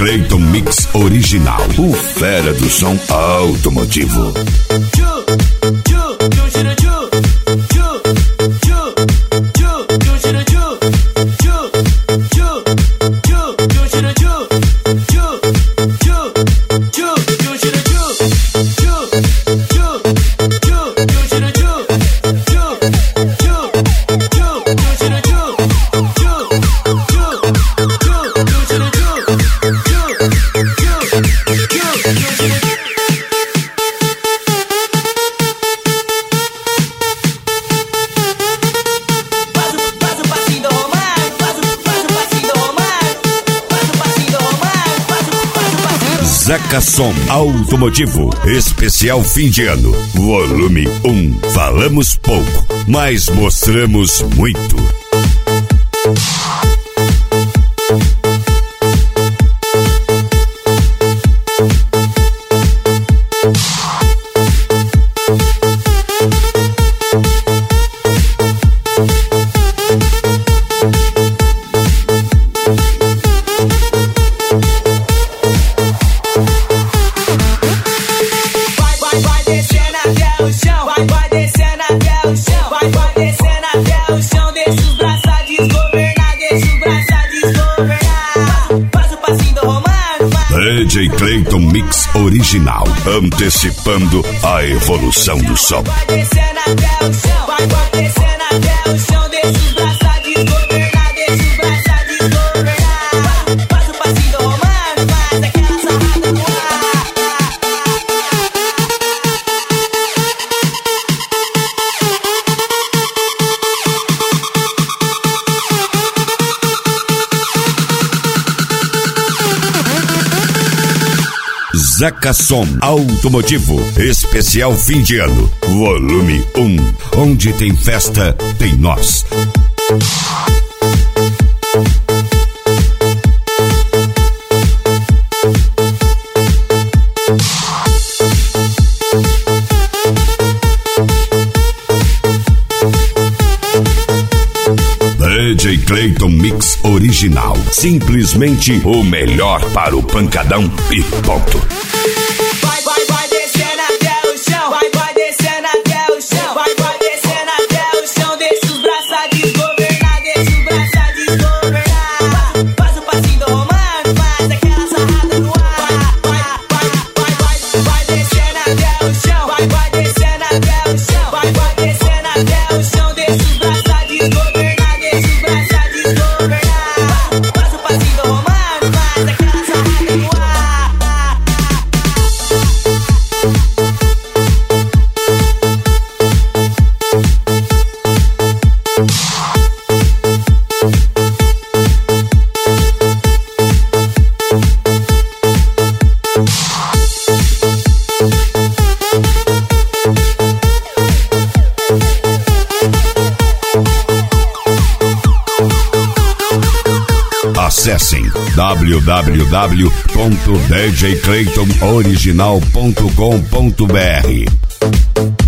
Clayton Mix Original, o fera do som automotivo. Zeca Som Automotivo, especial fim de ano, volume 1. Falamos pouco, mas mostramos muito. DJ Clayton Mix Original, antecipando a evolução do som. Vai descendo até o chão, vai descendo até o chão, deixa os braços desgovernar, deixa os braços desgovernar. Faz o passinho do romano, faz aquela sarrada no ar. Zeca Som Automotivo, especial fim de ano, volume 1. Onde tem festa, tem nós. DJ Clayton Mix Original, simplesmente o melhor para o pancadão e ponto. Vai descendo até o chão, vai descendo até o chão, vai descendo até o chão, deixa os braços desgovernar, deixa os braços desgovernar. Faz o passinho do romano, faz aquela sarrada no ar. Vai descendo até o chão, vai descendo até o chão, vai descendo até o chão, deixa os braços desgovernar, deixa os braços desgovernar. Faz o passinho do romano, faz aquela sarrada no ar. Acessem www.djclaytonoriginal.com.br.